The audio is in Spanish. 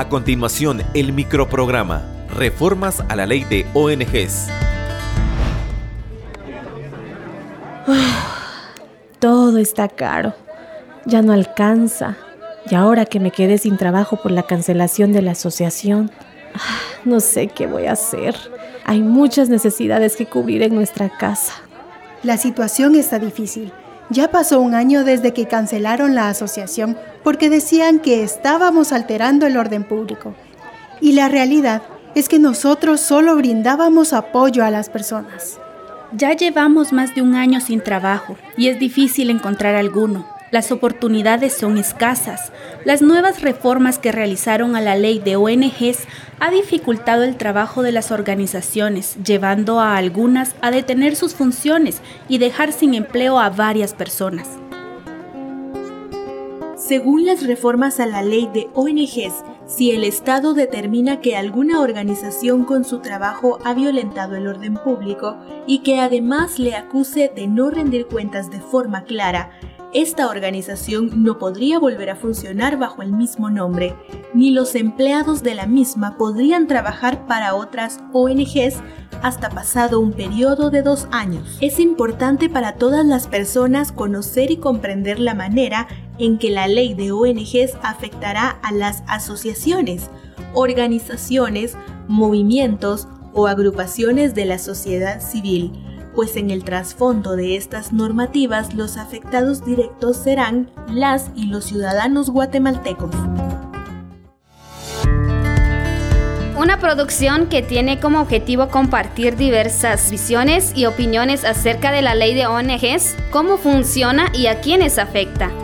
A continuación, el microprograma Reformas a la Ley de ONGs. Todo está caro. Ya no alcanza. Y ahora que me quedé sin trabajo por la cancelación de la asociación, no sé qué voy a hacer. Hay muchas necesidades que cubrir en nuestra casa. La situación está difícil. Ya pasó un año desde que cancelaron la asociación porque decían que estábamos alterando el orden público. Y la realidad es que nosotros solo brindábamos apoyo a las personas. Ya llevamos más de un año sin trabajo y es difícil encontrar alguno. Las oportunidades son escasas. Las nuevas reformas que realizaron a la ley de ONGs ha dificultado el trabajo de las organizaciones, llevando a algunas a detener sus funciones y dejar sin empleo a varias personas. Según las reformas a la ley de ONGs, si el Estado determina que alguna organización con su trabajo ha violentado el orden público y que además le acuse de no rendir cuentas de forma clara, esta organización no podría volver a funcionar bajo el mismo nombre, ni los empleados de la misma podrían trabajar para otras ONGs hasta pasado un periodo de 2 años. Es importante para todas las personas conocer y comprender la manera en que la ley de ONGs afectará a las asociaciones, organizaciones, movimientos o agrupaciones de la sociedad civil, pues en el trasfondo de estas normativas los afectados directos serán las y los ciudadanos guatemaltecos. Una producción que tiene como objetivo compartir diversas visiones y opiniones acerca de la ley de ONGs, cómo funciona y a quiénes afecta.